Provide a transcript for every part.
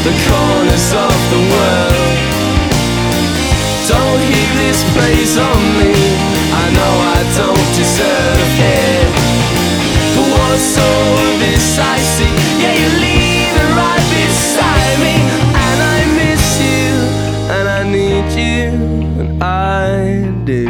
the corners of the world. Don't heap this praise on me, I know I don't deserve it. But what's all this I see? Yeah, you're leaving right beside me, and I miss you, and I need you, and I do.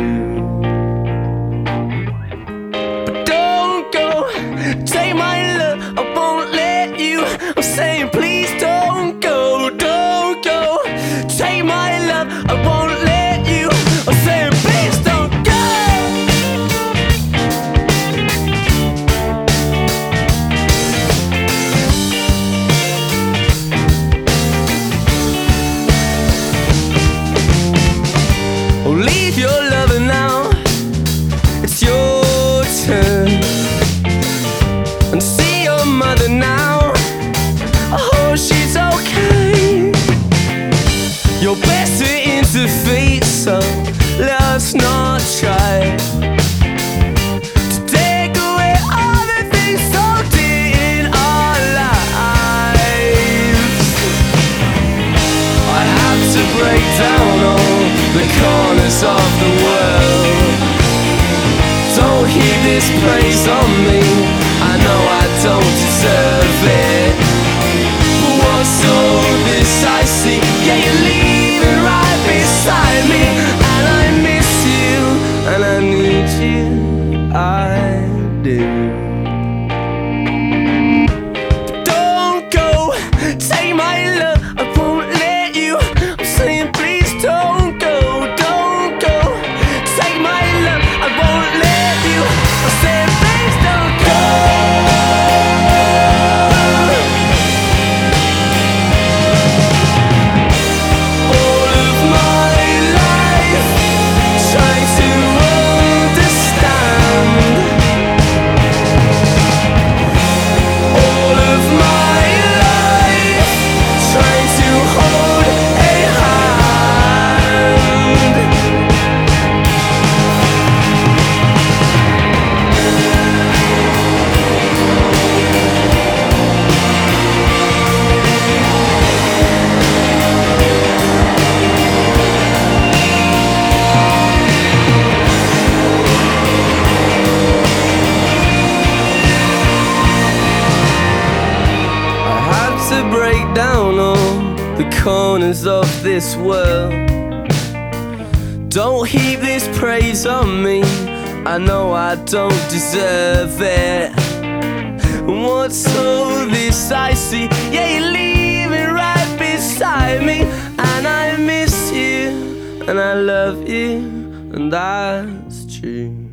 But don't go, take my love, I won't let you. I'm saying please don't go, don't go. Take my love, I won't let you. I'm saying please don't go. Oh, leave your lover now, it's your turn. And see your mother now, oh, she's okay. You're best to interfere, so let's not try to take away all the things so dear in our lives. I have to break down all the corners of the world. Don't heap this praise on me, I know I don't deserve it. But what's all this I see? Yeah, you're leaving right beside me, and I miss you, and I need you, I do. But don't go, take my love, I won't let you. I'm saying please don't go, don't go. Take my love, I won't let you. I'm saying please don't go. All of my life, trying to understand. All of my life, trying to hold a hand. I had to break down all the corners of this world. Don't heap this praise on me, I know I don't deserve it. What's all this I see? Yeah, you're leaving right beside me, and I miss you, and I love you, and that's true.